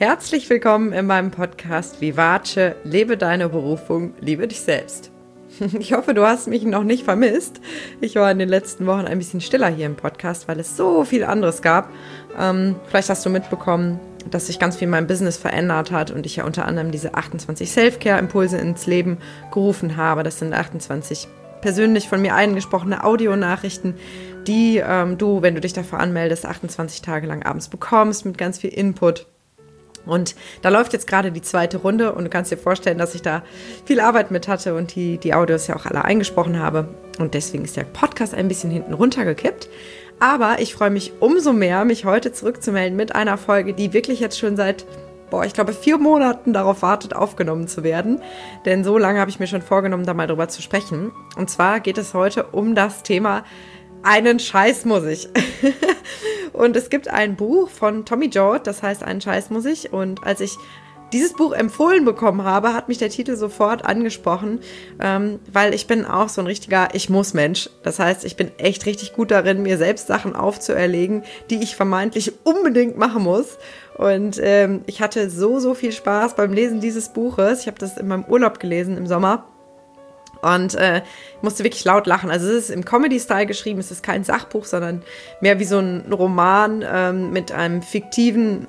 Herzlich willkommen in meinem Podcast Vivace, lebe deine Berufung, liebe dich selbst. Ich hoffe, du hast mich noch nicht vermisst. Ich war in den letzten Wochen ein bisschen stiller hier im Podcast, weil es so viel anderes gab. Vielleicht hast du mitbekommen, dass sich ganz viel in meinem Business verändert hat und ich ja unter anderem diese 28 Self-Care-Impulse ins Leben gerufen habe. Das sind 28 persönlich von mir eingesprochene Audionachrichten, die du, wenn du dich dafür anmeldest, 28 Tage lang abends bekommst mit ganz viel Input. Und da läuft jetzt gerade die zweite Runde und du kannst dir vorstellen, dass ich da viel Arbeit mit hatte und die Audios ja auch alle eingesprochen habe. Und deswegen ist der Podcast ein bisschen hinten runtergekippt. Aber ich freue mich umso mehr, mich heute zurückzumelden mit einer Folge, die wirklich jetzt schon seit, ich glaube 4 Monaten darauf wartet, aufgenommen zu werden. Denn so lange habe ich mir schon vorgenommen, da mal drüber zu sprechen. Und zwar geht es heute um das Thema einen Scheiß muss ich. Und es gibt ein Buch von Tommy George, das heißt Einen Scheiß muss ich. Und als ich dieses Buch empfohlen bekommen habe, hat mich der Titel sofort angesprochen, weil ich bin auch so ein richtiger Ich-muss-Mensch. Das heißt, ich bin echt richtig gut darin, mir selbst Sachen aufzuerlegen, die ich vermeintlich unbedingt machen muss. Und ich hatte so viel Spaß beim Lesen dieses Buches. Ich habe das in meinem Urlaub gelesen im Sommer. Und ich musste wirklich laut lachen. Also es ist im Comedy-Style geschrieben, es ist kein Sachbuch, sondern mehr wie so ein Roman mit einem fiktiven,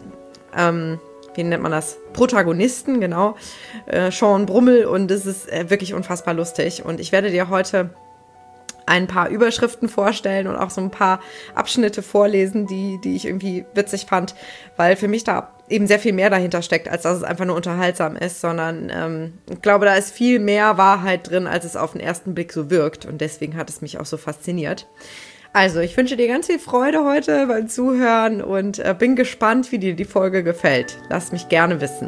wie nennt man das, Protagonisten, genau, Sean Brummel. Und es ist wirklich unfassbar lustig. Und ich werde dir heute ein paar Überschriften vorstellen und auch so ein paar Abschnitte vorlesen, die ich irgendwie witzig fand, weil für mich da eben sehr viel mehr dahinter steckt, als dass es einfach nur unterhaltsam ist, sondern ich glaube, da ist viel mehr Wahrheit drin, als es auf den ersten Blick so wirkt und deswegen hat es mich auch so fasziniert. Also, ich wünsche dir ganz viel Freude heute beim Zuhören und bin gespannt, wie dir die Folge gefällt. Lass mich gerne wissen.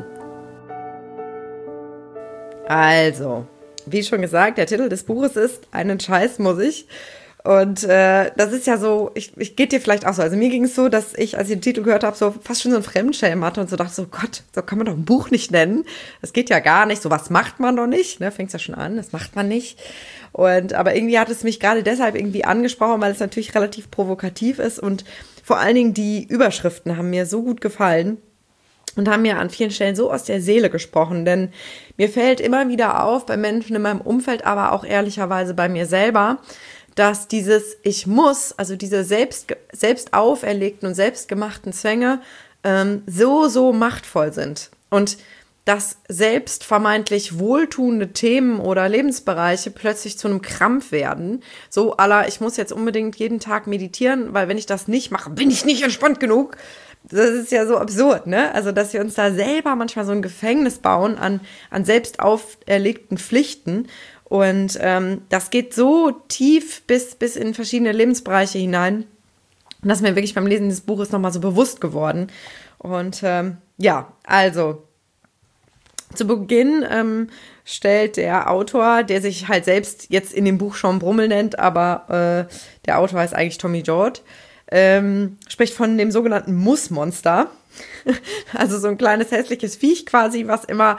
Also, wie schon gesagt, der Titel des Buches ist Einen Scheiß muss ich. Und das ist ja so, ich geht dir vielleicht auch so. Also mir ging es so, dass ich, als ich den Titel gehört habe, so fast schon so ein Fremdschämen hatte und so dachte, so Gott, so kann man doch ein Buch nicht nennen. Das geht ja gar nicht. So was macht man doch nicht. Ne? Fängt ja schon an, das macht man nicht. Aber irgendwie hat es mich gerade deshalb irgendwie angesprochen, weil es natürlich relativ provokativ ist. Und vor allen Dingen die Überschriften haben mir so gut gefallen. Und haben mir an vielen Stellen so aus der Seele gesprochen, denn mir fällt immer wieder auf, bei Menschen in meinem Umfeld, aber auch ehrlicherweise bei mir selber, dass dieses Ich muss, also diese selbst auferlegten und selbstgemachten Zwänge so machtvoll sind. Und dass selbst vermeintlich wohltuende Themen oder Lebensbereiche plötzlich zu einem Krampf werden. So à la, ich muss jetzt unbedingt jeden Tag meditieren, weil wenn ich das nicht mache, bin ich nicht entspannt genug. Das ist ja so absurd, ne? Also, dass wir uns da selber manchmal so ein Gefängnis bauen an selbst auferlegten Pflichten. Und das geht so tief bis in verschiedene Lebensbereiche hinein. Und das ist mir wirklich beim Lesen des Buches nochmal so bewusst geworden. Und also zu Beginn stellt der Autor, der sich halt selbst jetzt in dem Buch Sean Brummel nennt, aber der Autor heißt eigentlich Tommy George, spricht von dem sogenannten Muss-Monster. Also so ein kleines hässliches Viech quasi, was immer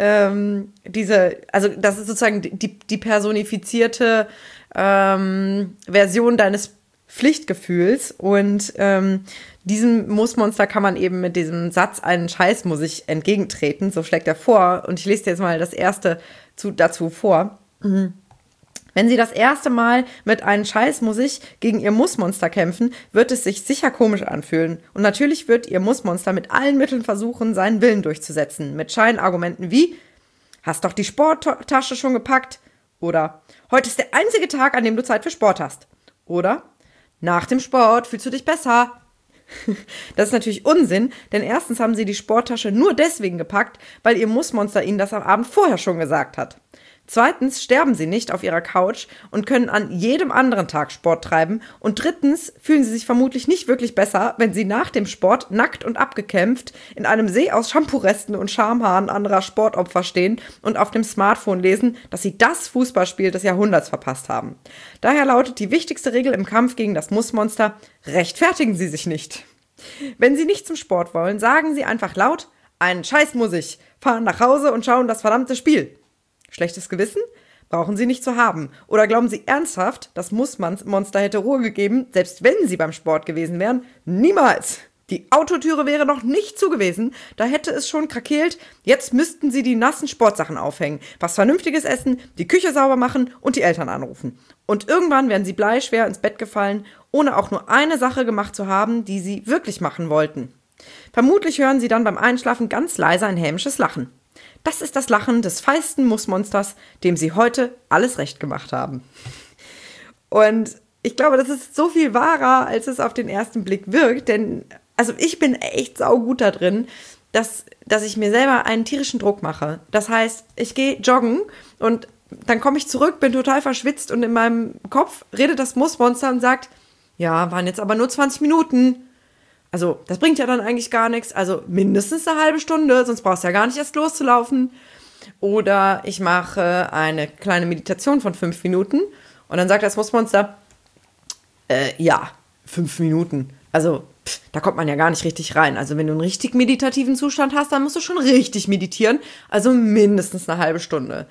also das ist sozusagen die personifizierte Version deines Pflichtgefühls und diesem Muss-Monster kann man eben mit diesem Satz, einen Scheiß muss ich entgegentreten, so schlägt er vor und ich lese dir jetzt mal das erste dazu vor. Wenn Sie das erste Mal mit einem Scheiß muss ich gegen Ihr Muss-Monster kämpfen, wird es sich sicher komisch anfühlen. Und natürlich wird Ihr Muss-Monster mit allen Mitteln versuchen, seinen Willen durchzusetzen. Mit Scheinargumenten wie, hast doch die Sporttasche schon gepackt? Oder, heute ist der einzige Tag, an dem du Zeit für Sport hast. Oder, nach dem Sport fühlst du dich besser. Das ist natürlich Unsinn, denn erstens haben Sie die Sporttasche nur deswegen gepackt, weil Ihr Muss-Monster Ihnen das am Abend vorher schon gesagt hat. Zweitens sterben sie nicht auf ihrer Couch und können an jedem anderen Tag Sport treiben. Und drittens fühlen sie sich vermutlich nicht wirklich besser, wenn sie nach dem Sport nackt und abgekämpft in einem See aus Shampoo-Resten und Schamhaaren anderer Sportopfer stehen und auf dem Smartphone lesen, dass sie das Fußballspiel des Jahrhunderts verpasst haben. Daher lautet die wichtigste Regel im Kampf gegen das Muss-Monster: rechtfertigen Sie sich nicht. Wenn Sie nicht zum Sport wollen, sagen Sie einfach laut: einen Scheiß muss ich, fahren nach Hause und schauen das verdammte Spiel. Schlechtes Gewissen? Brauchen Sie nicht zu haben. Oder glauben Sie ernsthaft, das Muss-Monster hätte Ruhe gegeben, selbst wenn Sie beim Sport gewesen wären? Niemals! Die Autotüre wäre noch nicht zu gewesen, da hätte es schon krakeelt. Jetzt müssten sie die nassen Sportsachen aufhängen, was Vernünftiges essen, die Küche sauber machen und die Eltern anrufen. Und irgendwann wären sie bleischwer ins Bett gefallen, ohne auch nur eine Sache gemacht zu haben, die sie wirklich machen wollten. Vermutlich hören sie dann beim Einschlafen ganz leise ein hämisches Lachen. Das ist das Lachen des feisten Mussmonsters, dem sie heute alles recht gemacht haben. Und ich glaube, das ist so viel wahrer, als es auf den ersten Blick wirkt, denn also ich bin echt saugut da drin, dass ich mir selber einen tierischen Druck mache. Das heißt, ich gehe joggen und dann komme ich zurück, bin total verschwitzt und in meinem Kopf redet das Mussmonster und sagt, ja, waren jetzt aber nur 20 Minuten. Also das bringt ja dann eigentlich gar nichts. Also mindestens eine halbe Stunde, sonst brauchst du ja gar nicht erst loszulaufen. Oder ich mache eine kleine Meditation von 5 Minuten und dann sagt das Mussmonster, ja, 5 Minuten. Also da kommt man ja gar nicht richtig rein. Also wenn du einen richtig meditativen Zustand hast, dann musst du schon richtig meditieren. Also mindestens eine halbe Stunde.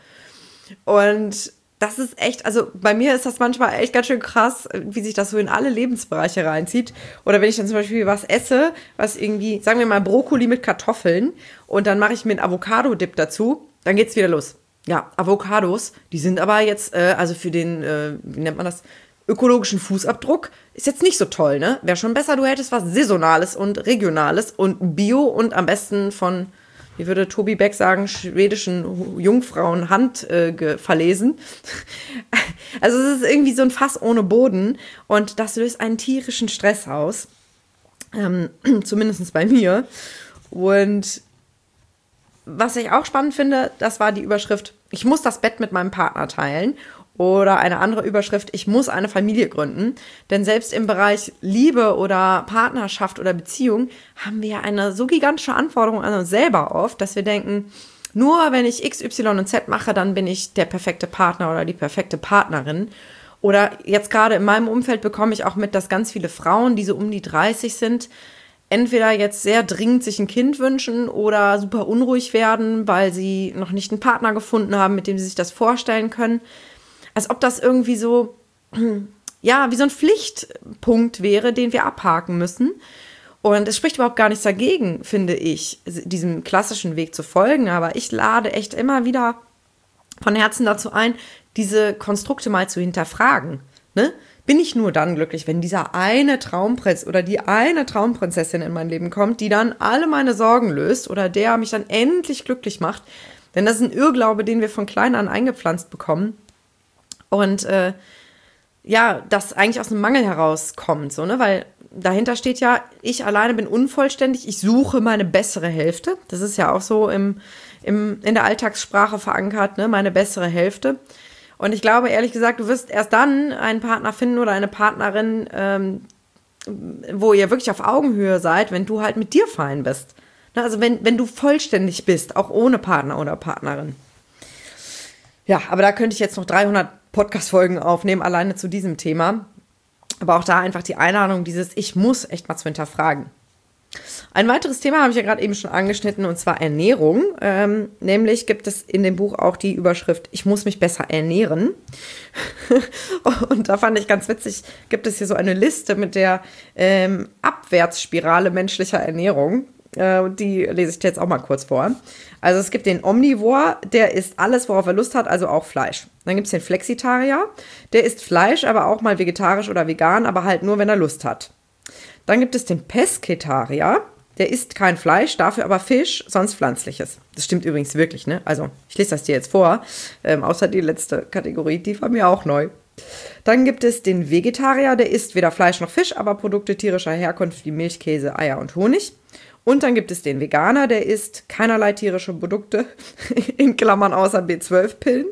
Und das ist echt, also bei mir ist das manchmal echt ganz schön krass, wie sich das so in alle Lebensbereiche reinzieht. Oder wenn ich dann zum Beispiel was esse, was irgendwie, sagen wir mal Brokkoli mit Kartoffeln und dann mache ich mir einen Avocado-Dip dazu, dann geht's wieder los. Ja, Avocados, die sind aber jetzt, also für den, wie nennt man das, ökologischen Fußabdruck ist jetzt nicht so toll, ne? Wäre schon besser, du hättest was Saisonales und Regionales und Bio und am besten von, wie würde Tobi Beck sagen, schwedischen Jungfrauen Hand verlesen. Also es ist irgendwie so ein Fass ohne Boden und das löst einen tierischen Stress aus. Zumindest bei mir. Und was ich auch spannend finde, das war die Überschrift, ich muss das Bett mit meinem Partner teilen. Oder eine andere Überschrift, ich muss eine Familie gründen. Denn selbst im Bereich Liebe oder Partnerschaft oder Beziehung haben wir ja eine so gigantische Anforderung an uns selber oft, dass wir denken, nur wenn ich X, Y und Z mache, dann bin ich der perfekte Partner oder die perfekte Partnerin. Oder jetzt gerade in meinem Umfeld bekomme ich auch mit, dass ganz viele Frauen, die so um die 30 sind, entweder jetzt sehr dringend sich ein Kind wünschen oder super unruhig werden, weil sie noch nicht einen Partner gefunden haben, mit dem sie sich das vorstellen können. Als ob das irgendwie so, ja, wie so ein Pflichtpunkt wäre, den wir abhaken müssen. Und es spricht überhaupt gar nichts dagegen, finde ich, diesem klassischen Weg zu folgen. Aber ich lade echt immer wieder von Herzen dazu ein, diese Konstrukte mal zu hinterfragen. Ne? Bin ich nur dann glücklich, wenn dieser eine Traumprinz oder die eine Traumprinzessin in mein Leben kommt, die dann alle meine Sorgen löst oder der mich dann endlich glücklich macht? Denn das ist ein Irrglaube, den wir von klein an eingepflanzt bekommen. Und ja, das eigentlich aus einem Mangel herauskommt, so, ne? Weil dahinter steht ja, ich alleine bin unvollständig, ich suche meine bessere Hälfte. Das ist ja auch so in der Alltagssprache verankert, ne? Meine bessere Hälfte. Und ich glaube, ehrlich gesagt, du wirst erst dann einen Partner finden oder eine Partnerin, wo ihr wirklich auf Augenhöhe seid, wenn du halt mit dir fein bist. Ne? Also wenn du vollständig bist, auch ohne Partner oder Partnerin. Ja, aber da könnte ich jetzt noch 300 Podcast-Folgen aufnehmen, alleine zu diesem Thema. Aber auch da einfach die Einladung, ich muss echt mal zu hinterfragen. Ein weiteres Thema habe ich ja gerade eben schon angeschnitten, und zwar Ernährung. Nämlich gibt es in dem Buch auch die Überschrift, ich muss mich besser ernähren. Und da fand ich ganz witzig, gibt es hier so eine Liste mit der Abwärtsspirale menschlicher Ernährung. Die lese ich dir jetzt auch mal kurz vor. Also es gibt den Omnivor, der isst alles, worauf er Lust hat, also auch Fleisch. Dann gibt es den Flexitarier, der isst Fleisch, aber auch mal vegetarisch oder vegan, aber halt nur, wenn er Lust hat. Dann gibt es den Pesketarier, der isst kein Fleisch, dafür aber Fisch, sonst Pflanzliches. Das stimmt übrigens wirklich, ne? Also ich lese das dir jetzt vor, außer die letzte Kategorie, die war mir auch neu. Dann gibt es den Vegetarier, der isst weder Fleisch noch Fisch, aber Produkte tierischer Herkunft wie Milch, Käse, Eier und Honig. Und dann gibt es den Veganer, der isst keinerlei tierische Produkte, in Klammern außer B12-Pillen.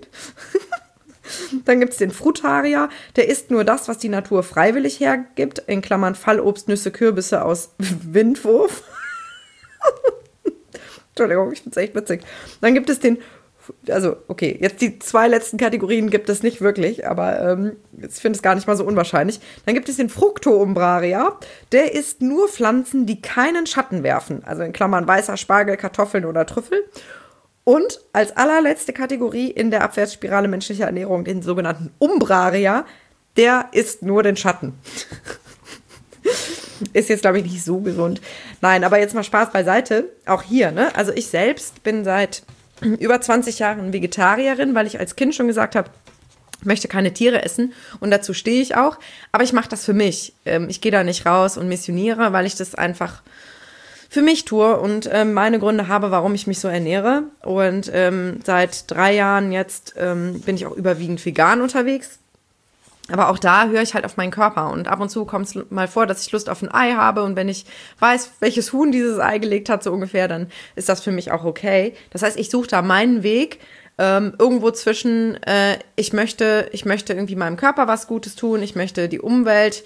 Dann gibt es den Frutarier, der isst nur das, was die Natur freiwillig hergibt, in Klammern Fallobst, Nüsse, Kürbisse aus Windwurf. Entschuldigung, ich finde es echt witzig. Dann gibt es den, also okay, jetzt die 2 letzten Kategorien gibt es nicht wirklich, aber ich finde es gar nicht mal so unwahrscheinlich. Dann gibt es den Fructoumbrarier, der isst nur Pflanzen, die keinen Schatten werfen, also in Klammern weißer Spargel, Kartoffeln oder Trüffel. Und als allerletzte Kategorie in der Abwärtsspirale menschlicher Ernährung, den sogenannten Umbrarier, der isst nur den Schatten. Ist jetzt, glaube ich, nicht so gesund. Nein, aber jetzt mal Spaß beiseite. Auch hier, ne? Also ich selbst bin seit über 20 Jahren Vegetarierin, weil ich als Kind schon gesagt habe, ich möchte keine Tiere essen und dazu stehe ich auch. Aber ich mache das für mich. Ich gehe da nicht raus und missioniere, weil ich das einfach für mich tue und meine Gründe habe, warum ich mich so ernähre. Und seit 3 Jahren jetzt bin ich auch überwiegend vegan unterwegs. Aber auch da höre ich halt auf meinen Körper. Und ab und zu kommt es mal vor, dass ich Lust auf ein Ei habe. Und wenn ich weiß, welches Huhn dieses Ei gelegt hat, so ungefähr, dann ist das für mich auch okay. Das heißt, ich suche da meinen Weg irgendwo zwischen, ich möchte irgendwie meinem Körper was Gutes tun. Ich möchte die Umwelt,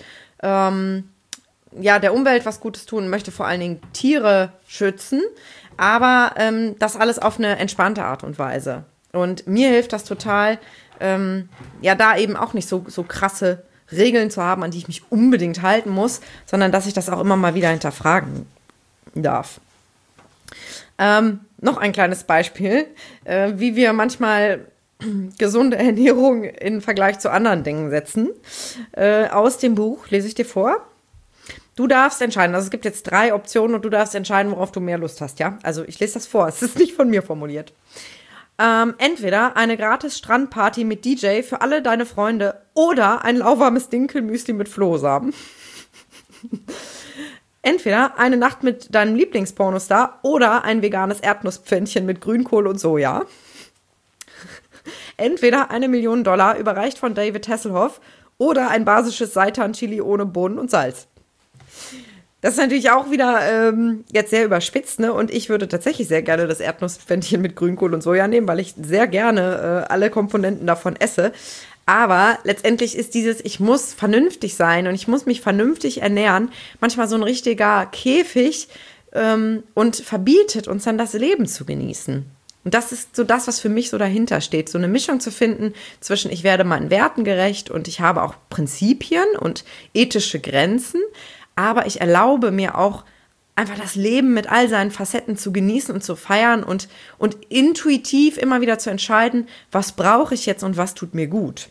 der Umwelt was Gutes tun, möchte vor allen Dingen Tiere schützen. Aber das alles auf eine entspannte Art und Weise. Und mir hilft das total, da eben auch nicht so krasse Regeln zu haben, an die ich mich unbedingt halten muss, sondern dass ich das auch immer mal wieder hinterfragen darf. Noch ein kleines Beispiel, wie wir manchmal gesunde Ernährung in Vergleich zu anderen Dingen setzen. Aus dem Buch lese ich dir vor. Du darfst entscheiden, also es gibt jetzt 3 Optionen und du darfst entscheiden, worauf du mehr Lust hast, ja? Also ich lese das vor, es ist nicht von mir formuliert. Entweder eine gratis Strandparty mit DJ für alle deine Freunde oder ein lauwarmes Dinkelmüsli mit Flohsamen. Entweder eine Nacht mit deinem Lieblingspornostar oder ein veganes Erdnusspfännchen mit Grünkohl und Soja. Entweder $1 Million überreicht von David Hasselhoff oder ein basisches Seitan-Chili ohne Bohnen und Salz. Das ist natürlich auch wieder jetzt sehr überspitzt, ne? Und ich würde tatsächlich sehr gerne das Erdnusspfännchen mit Grünkohl und Soja nehmen, weil ich sehr gerne alle Komponenten davon esse. Aber letztendlich ist ich muss vernünftig sein und ich muss mich vernünftig ernähren, manchmal so ein richtiger Käfig und verbietet uns dann das Leben zu genießen. Und das ist so das, was für mich so dahinter steht, so eine Mischung zu finden zwischen ich werde meinen Werten gerecht und ich habe auch Prinzipien und ethische Grenzen, aber ich erlaube mir auch einfach das Leben mit all seinen Facetten zu genießen und zu feiern und intuitiv immer wieder zu entscheiden, was brauche ich jetzt und was tut mir gut.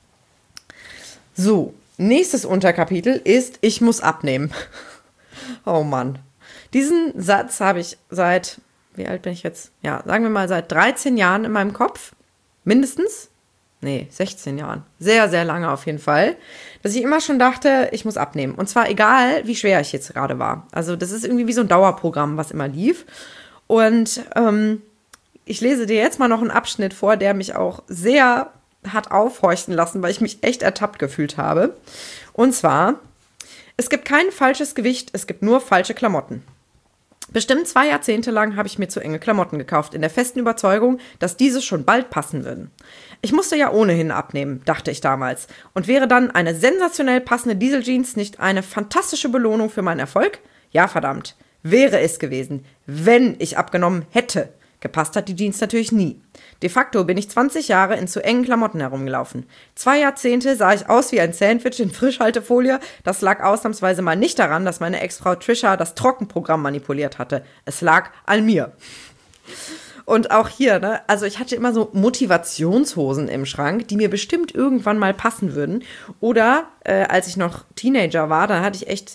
So, nächstes Unterkapitel ist, ich muss abnehmen. Oh Mann. Diesen Satz habe ich wie alt bin ich jetzt? Ja, sagen wir mal seit 13 Jahren in meinem Kopf. Mindestens. 16 Jahren. Sehr, sehr lange auf jeden Fall. Dass ich immer schon dachte, ich muss abnehmen. Und zwar egal, wie schwer ich jetzt gerade war. Also das ist irgendwie wie so ein Dauerprogramm, was immer lief. Und ich lese dir jetzt mal noch einen Abschnitt vor, der mich auch sehr hat aufhorchen lassen, weil ich mich echt ertappt gefühlt habe. Und zwar, es gibt kein falsches Gewicht, es gibt nur falsche Klamotten. Bestimmt 2 Jahrzehnte lang habe ich mir zu enge Klamotten gekauft, in der festen Überzeugung, dass diese schon bald passen würden. Ich musste ja ohnehin abnehmen, dachte ich damals. Und wäre dann eine sensationell passende Dieseljeans nicht eine fantastische Belohnung für meinen Erfolg? Ja, verdammt, wäre es gewesen, wenn ich abgenommen hätte. Gepasst hat die Jeans natürlich nie. De facto bin ich 20 Jahre in zu engen Klamotten herumgelaufen. 2 Jahrzehnte sah ich aus wie ein Sandwich in Frischhaltefolie. Das lag ausnahmsweise mal nicht daran, dass meine Ex-Frau Trisha das Trockenprogramm manipuliert hatte. Es lag an mir. Und auch hier, ne, also ich hatte immer so Motivationshosen im Schrank, die mir bestimmt irgendwann mal passen würden. Oder als ich noch Teenager war, da hatte ich echt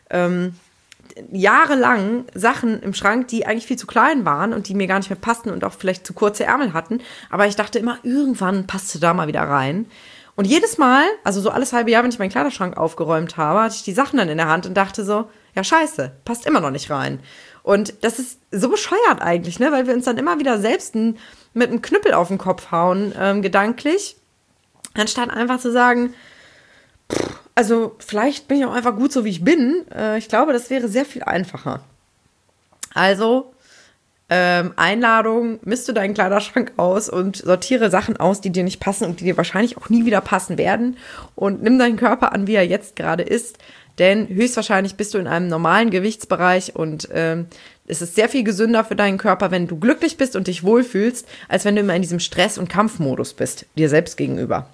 jahrelang Sachen im Schrank, die eigentlich viel zu klein waren und die mir gar nicht mehr passten und auch vielleicht zu kurze Ärmel hatten. Aber ich dachte immer, irgendwann passt du da mal wieder rein. Und jedes Mal, also so alles halbe Jahr, wenn ich meinen Kleiderschrank aufgeräumt habe, hatte ich die Sachen dann in der Hand und dachte so, ja scheiße, passt immer noch nicht rein. Und das ist so bescheuert eigentlich, ne? Weil wir uns dann immer wieder selbst mit einem Knüppel auf den Kopf hauen, gedanklich, anstatt einfach zu sagen, also vielleicht bin ich auch einfach gut so, wie ich bin. Ich glaube, das wäre sehr viel einfacher. Also, Einladung, misste deinen Kleiderschrank aus und sortiere Sachen aus, die dir nicht passen und die dir wahrscheinlich auch nie wieder passen werden. Und nimm deinen Körper an, wie er jetzt gerade ist. Denn höchstwahrscheinlich bist du in einem normalen Gewichtsbereich und es ist sehr viel gesünder für deinen Körper, wenn du glücklich bist und dich wohlfühlst, als wenn du immer in diesem Stress- und Kampfmodus bist, dir selbst gegenüber.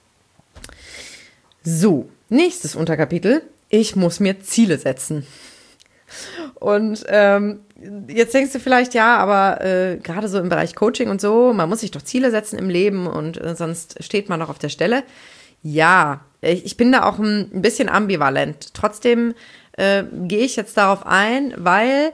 So, nächstes Unterkapitel. Ich muss mir Ziele setzen. Und jetzt denkst du vielleicht, ja, aber gerade so im Bereich Coaching und so, man muss sich doch Ziele setzen im Leben und sonst steht man doch auf der Stelle. Ja, ich bin da auch ein bisschen ambivalent. Trotzdem gehe ich jetzt darauf ein, weil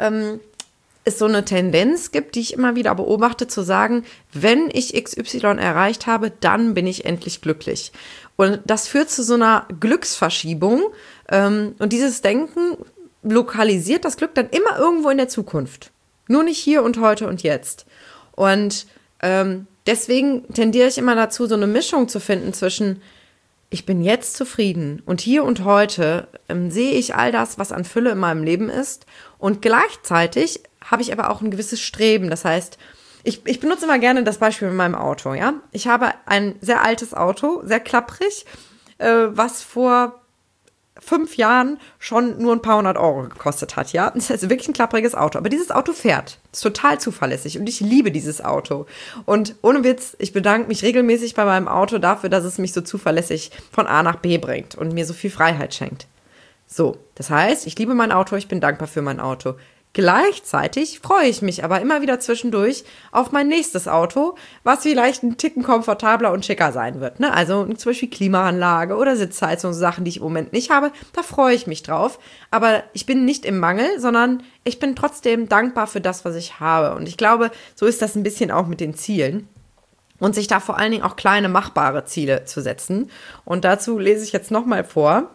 es so eine Tendenz gibt, die ich immer wieder beobachte, zu sagen, wenn ich XY erreicht habe, dann bin ich endlich glücklich. Und das führt zu so einer Glücksverschiebung. Und dieses Denken lokalisiert das Glück dann immer irgendwo in der Zukunft. Nur nicht hier und heute und jetzt. Und deswegen tendiere ich immer dazu, so eine Mischung zu finden zwischen ich bin jetzt zufrieden und hier und heute sehe ich all das, was an Fülle in meinem Leben ist. Und gleichzeitig habe ich aber auch ein gewisses Streben. Das heißt, ich benutze immer gerne das Beispiel mit meinem Auto. Ja? Ich habe ein sehr altes Auto, sehr klapprig, was vor 5 Jahren schon nur ein paar 100 € gekostet hat, ja. Das ist also wirklich ein klappriges Auto. Aber dieses Auto fährt. Ist total zuverlässig und ich liebe dieses Auto. Und ohne Witz, ich bedanke mich regelmäßig bei meinem Auto dafür, dass es mich so zuverlässig von A nach B bringt und mir so viel Freiheit schenkt. So, das heißt, ich liebe mein Auto, ich bin dankbar für mein Auto. Gleichzeitig freue ich mich aber immer wieder zwischendurch auf mein nächstes Auto, was vielleicht ein Ticken komfortabler und schicker sein wird. Ne? Also zum Beispiel Klimaanlage oder Sitzheizung, so Sachen, die ich im Moment nicht habe. Da freue ich mich drauf. Aber ich bin nicht im Mangel, sondern ich bin trotzdem dankbar für das, was ich habe. Und ich glaube, so ist das ein bisschen auch mit den Zielen. Und sich da vor allen Dingen auch kleine, machbare Ziele zu setzen. Und dazu lese ich jetzt nochmal vor.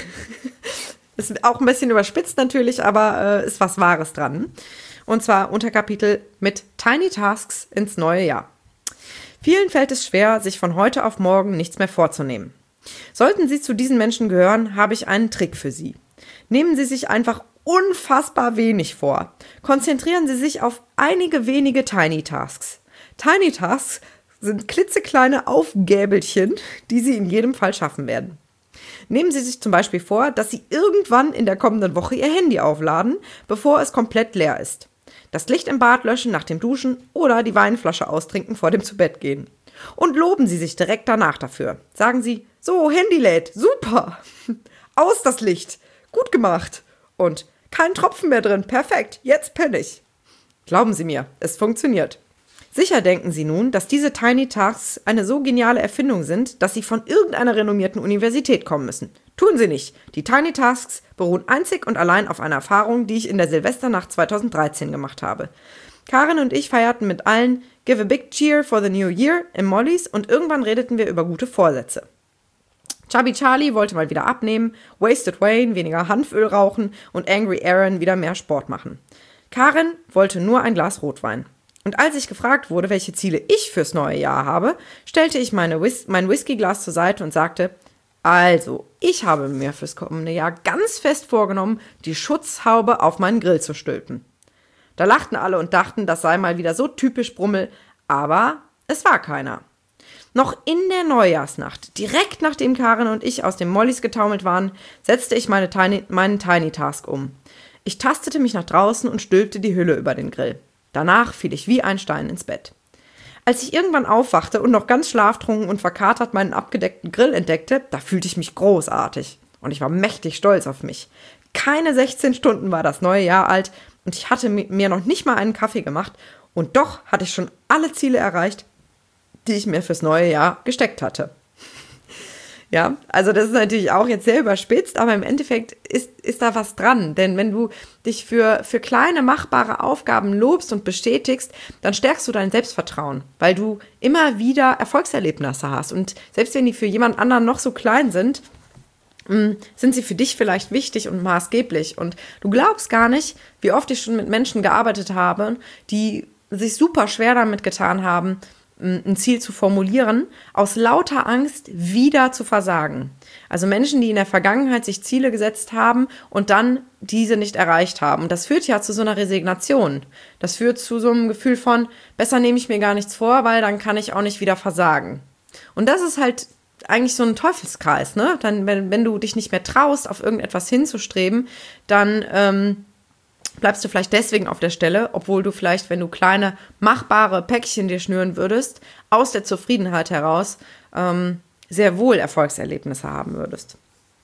Ist auch ein bisschen überspitzt natürlich, aber ist was Wahres dran. Und zwar Unterkapitel mit Tiny Tasks ins neue Jahr. Vielen fällt es schwer, sich von heute auf morgen nichts mehr vorzunehmen. Sollten Sie zu diesen Menschen gehören, habe ich einen Trick für Sie. Nehmen Sie sich einfach unfassbar wenig vor. Konzentrieren Sie sich auf einige wenige Tiny Tasks. Tiny Tasks sind klitzekleine Aufgäbelchen, die Sie in jedem Fall schaffen werden. Nehmen Sie sich zum Beispiel vor, dass Sie irgendwann in der kommenden Woche Ihr Handy aufladen, bevor es komplett leer ist. Das Licht im Bad löschen nach dem Duschen oder die Weinflasche austrinken vor dem Zubettgehen. Und loben Sie sich direkt danach dafür. Sagen Sie, so, Handy lädt, super. Aus das Licht, gut gemacht. Und kein Tropfen mehr drin, perfekt, jetzt penne ich. Glauben Sie mir, es funktioniert. Sicher denken Sie nun, dass diese Tiny Tasks eine so geniale Erfindung sind, dass sie von irgendeiner renommierten Universität kommen müssen. Tun Sie nicht. Die Tiny Tasks beruhen einzig und allein auf einer Erfahrung, die ich in der Silvesternacht 2013 gemacht habe. Karin und ich feierten mit allen Give a Big Cheer for the New Year im Mollys und irgendwann redeten wir über gute Vorsätze. Chubby Charlie wollte mal wieder abnehmen, Wasted Wayne weniger Hanföl rauchen und Angry Aaron wieder mehr Sport machen. Karin wollte nur ein Glas Rotwein. Und als ich gefragt wurde, welche Ziele ich fürs neue Jahr habe, stellte ich mein Whiskyglas zur Seite und sagte, also, ich habe mir fürs kommende Jahr ganz fest vorgenommen, die Schutzhaube auf meinen Grill zu stülpen. Da lachten alle und dachten, das sei mal wieder so typisch Brummel, aber es war keiner. Noch in der Neujahrsnacht, direkt nachdem Karin und ich aus dem Mollys getaumelt waren, setzte ich meinen Tiny Task um. Ich tastete mich nach draußen und stülpte die Hülle über den Grill. Danach fiel ich wie ein Stein ins Bett. Als ich irgendwann aufwachte und noch ganz schlaftrunken und verkatert meinen abgedeckten Grill entdeckte, da fühlte ich mich großartig. Und ich war mächtig stolz auf mich. Keine 16 Stunden war das neue Jahr alt und ich hatte mir noch nicht mal einen Kaffee gemacht. Und doch hatte ich schon alle Ziele erreicht, die ich mir fürs neue Jahr gesteckt hatte. Ja, also das ist natürlich auch jetzt sehr überspitzt, aber im Endeffekt ist da was dran. Denn wenn du dich für kleine, machbare Aufgaben lobst und bestätigst, dann stärkst du dein Selbstvertrauen, weil du immer wieder Erfolgserlebnisse hast. Und selbst wenn die für jemand anderen noch so klein sind sie für dich vielleicht wichtig und maßgeblich. Und du glaubst gar nicht, wie oft ich schon mit Menschen gearbeitet habe, die sich super schwer damit getan haben, ein Ziel zu formulieren, aus lauter Angst wieder zu versagen. Also Menschen, die in der Vergangenheit sich Ziele gesetzt haben und dann diese nicht erreicht haben. Und das führt ja zu so einer Resignation. Das führt zu so einem Gefühl von, besser nehme ich mir gar nichts vor, weil dann kann ich auch nicht wieder versagen. Und das ist halt eigentlich so ein Teufelskreis, ne? Dann, wenn du dich nicht mehr traust, auf irgendetwas hinzustreben, dann bleibst du vielleicht deswegen auf der Stelle, obwohl du vielleicht, wenn du kleine, machbare Päckchen dir schnüren würdest, aus der Zufriedenheit heraus sehr wohl Erfolgserlebnisse haben würdest.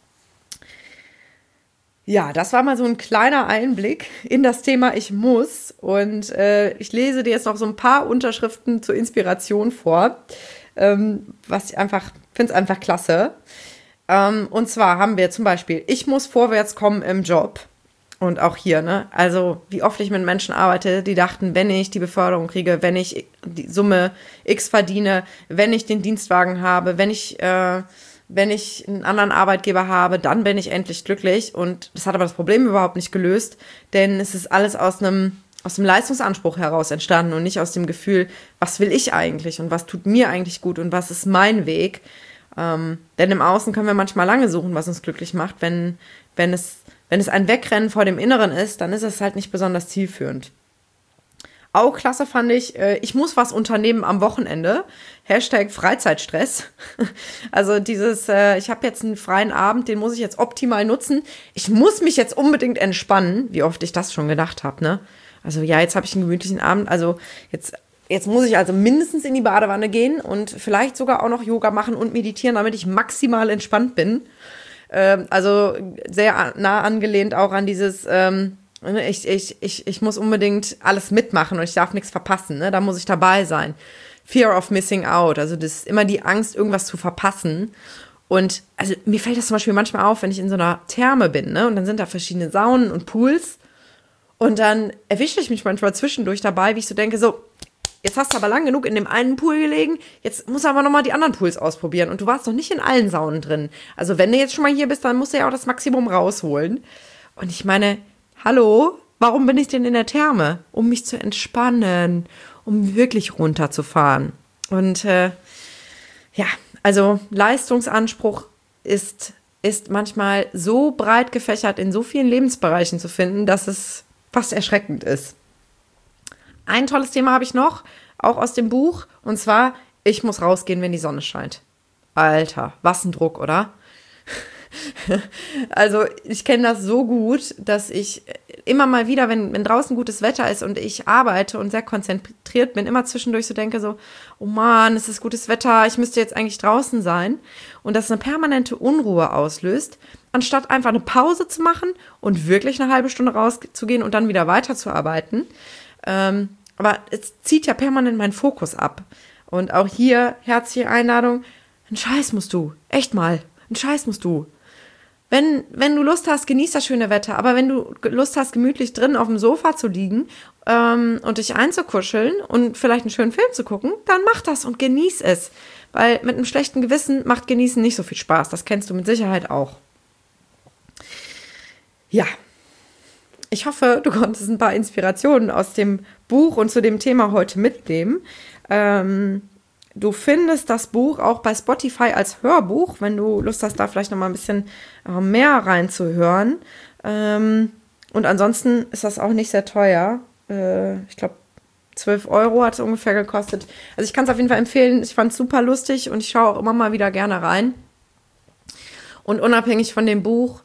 Ja, das war mal so ein kleiner Einblick in das Thema Ich muss. Und ich lese dir jetzt noch so ein paar Unterschriften zur Inspiration vor, was ich finde es einfach klasse. Und zwar haben wir zum Beispiel, ich muss vorwärts kommen im Job. Und auch hier, ne? Also wie oft ich mit Menschen arbeite, die dachten, wenn ich die Beförderung kriege, wenn ich die Summe X verdiene, wenn ich den Dienstwagen habe, wenn ich einen anderen Arbeitgeber habe, dann bin ich endlich glücklich. Und das hat aber das Problem überhaupt nicht gelöst, denn es ist alles aus dem Leistungsanspruch heraus entstanden und nicht aus dem Gefühl, was will ich eigentlich und was tut mir eigentlich gut und was ist mein Weg. Denn im Außen können wir manchmal lange suchen, was uns glücklich macht. Wenn es ein Wegrennen vor dem Inneren ist, dann ist es halt nicht besonders zielführend. Auch klasse fand ich muss was unternehmen am Wochenende. #Freizeitstress. Also ich habe jetzt einen freien Abend, den muss ich jetzt optimal nutzen. Ich muss mich jetzt unbedingt entspannen, wie oft ich das schon gedacht habe, ne? Also ja, jetzt habe ich einen gemütlichen Abend, also jetzt muss ich also mindestens in die Badewanne gehen und vielleicht sogar auch noch Yoga machen und meditieren, damit ich maximal entspannt bin. Also sehr nah angelehnt auch an dieses, ich muss unbedingt alles mitmachen und ich darf nichts verpassen, ne? Da muss ich dabei sein. Fear of missing out, also das ist immer die Angst, irgendwas zu verpassen. Und also mir fällt das zum Beispiel manchmal auf, wenn ich in so einer Therme bin, ne? Und dann sind da verschiedene Saunen und Pools. Und dann erwische ich mich manchmal zwischendurch dabei, wie ich so denke, so, jetzt hast du aber lang genug in dem einen Pool gelegen, jetzt musst du aber nochmal die anderen Pools ausprobieren. Und du warst noch nicht in allen Saunen drin. Also wenn du jetzt schon mal hier bist, dann musst du ja auch das Maximum rausholen. Und ich meine, hallo, warum bin ich denn in der Therme? Um mich zu entspannen, um wirklich runterzufahren. Und also Leistungsanspruch ist manchmal so breit gefächert in so vielen Lebensbereichen zu finden, dass es fast erschreckend ist. Ein tolles Thema habe ich noch, auch aus dem Buch, und zwar, ich muss rausgehen, wenn die Sonne scheint. Alter, was ein Druck, oder? Also ich kenne das so gut, dass ich immer mal wieder, wenn draußen gutes Wetter ist und ich arbeite und sehr konzentriert bin, immer zwischendurch so denke so, oh Mann, es ist gutes Wetter, ich müsste jetzt eigentlich draußen sein. Und das eine permanente Unruhe auslöst, anstatt einfach eine Pause zu machen und wirklich eine halbe Stunde rauszugehen und dann wieder weiterzuarbeiten. Aber es zieht ja permanent meinen Fokus ab. Und auch hier herzliche Einladung, einen Scheiß musst du, echt mal, einen Scheiß musst du. Wenn du Lust hast, genieß das schöne Wetter. Aber wenn du Lust hast, gemütlich drin auf dem Sofa zu liegen und dich einzukuscheln und vielleicht einen schönen Film zu gucken, dann mach das und genieß es. Weil mit einem schlechten Gewissen macht Genießen nicht so viel Spaß. Das kennst du mit Sicherheit auch. Ja, ich hoffe, du konntest ein paar Inspirationen aus dem Buch und zu dem Thema heute mitnehmen. Du findest das Buch auch bei Spotify als Hörbuch, wenn du Lust hast, da vielleicht noch mal ein bisschen mehr reinzuhören. Und ansonsten ist das auch nicht sehr teuer. Ich glaube, 12 € hat es ungefähr gekostet. Also ich kann es auf jeden Fall empfehlen. Ich fand es super lustig und ich schaue auch immer mal wieder gerne rein. Und unabhängig von dem Buch,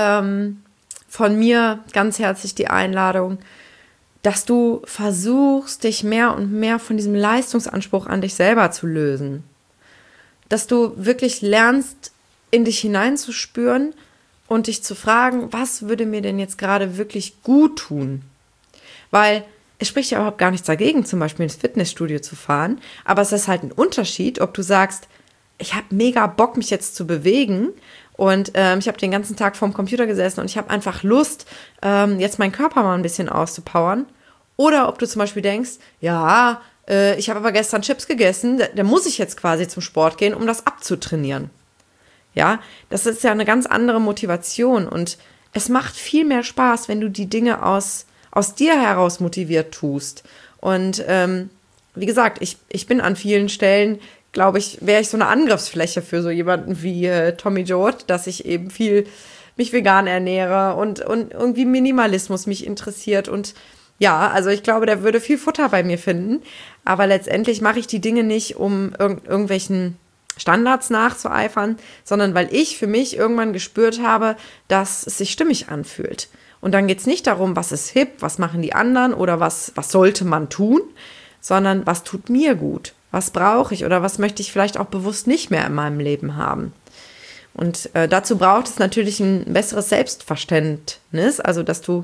von mir ganz herzlich die Einladung, dass du versuchst, dich mehr und mehr von diesem Leistungsanspruch an dich selber zu lösen. Dass du wirklich lernst, in dich hineinzuspüren und dich zu fragen, was würde mir denn jetzt gerade wirklich gut tun? Weil es spricht ja überhaupt gar nichts dagegen, zum Beispiel ins Fitnessstudio zu fahren, aber es ist halt ein Unterschied, ob du sagst, ich habe mega Bock, mich jetzt zu bewegen und ich habe den ganzen Tag vorm Computer gesessen und ich habe einfach Lust, jetzt meinen Körper mal ein bisschen auszupowern. Oder ob du zum Beispiel denkst, ja, ich habe aber gestern Chips gegessen, da muss ich jetzt quasi zum Sport gehen, um das abzutrainieren. Ja, das ist ja eine ganz andere Motivation und es macht viel mehr Spaß, wenn du die Dinge aus dir heraus motiviert tust. Und wie gesagt, ich bin an vielen Stellen, glaube ich, wäre ich so eine Angriffsfläche für so jemanden wie Tommy Joad, dass ich eben viel mich vegan ernähre und irgendwie Minimalismus mich interessiert und ja, also ich glaube, der würde viel Futter bei mir finden, aber letztendlich mache ich die Dinge nicht, um irgendwelchen Standards nachzueifern, sondern weil ich für mich irgendwann gespürt habe, dass es sich stimmig anfühlt. Und dann geht es nicht darum, was ist hip, was machen die anderen oder was sollte man tun, sondern was tut mir gut, was brauche ich oder was möchte ich vielleicht auch bewusst nicht mehr in meinem Leben haben. Und dazu braucht es natürlich ein besseres Selbstverständnis, also dass du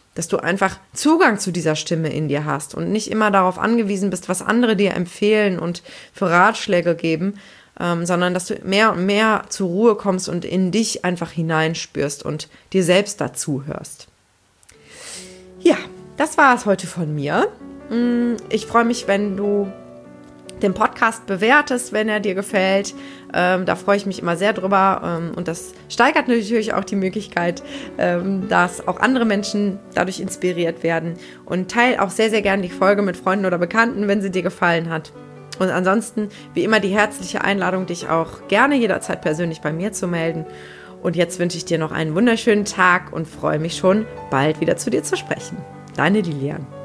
dass du einfach Zugang zu dieser Stimme in dir hast und nicht immer darauf angewiesen bist, was andere dir empfehlen und für Ratschläge geben, sondern dass du mehr und mehr zur Ruhe kommst und in dich einfach hineinspürst und dir selbst dazu hörst. Ja, das war es heute von mir. Ich freue mich, wenn du den Podcast bewertest, wenn er dir gefällt. Da freue ich mich immer sehr drüber. Und das steigert natürlich auch die Möglichkeit, dass auch andere Menschen dadurch inspiriert werden. Und teile auch sehr, sehr gerne die Folge mit Freunden oder Bekannten, wenn sie dir gefallen hat. Und ansonsten, wie immer, die herzliche Einladung, dich auch gerne jederzeit persönlich bei mir zu melden. Und jetzt wünsche ich dir noch einen wunderschönen Tag und freue mich schon, bald wieder zu dir zu sprechen. Deine Lilian.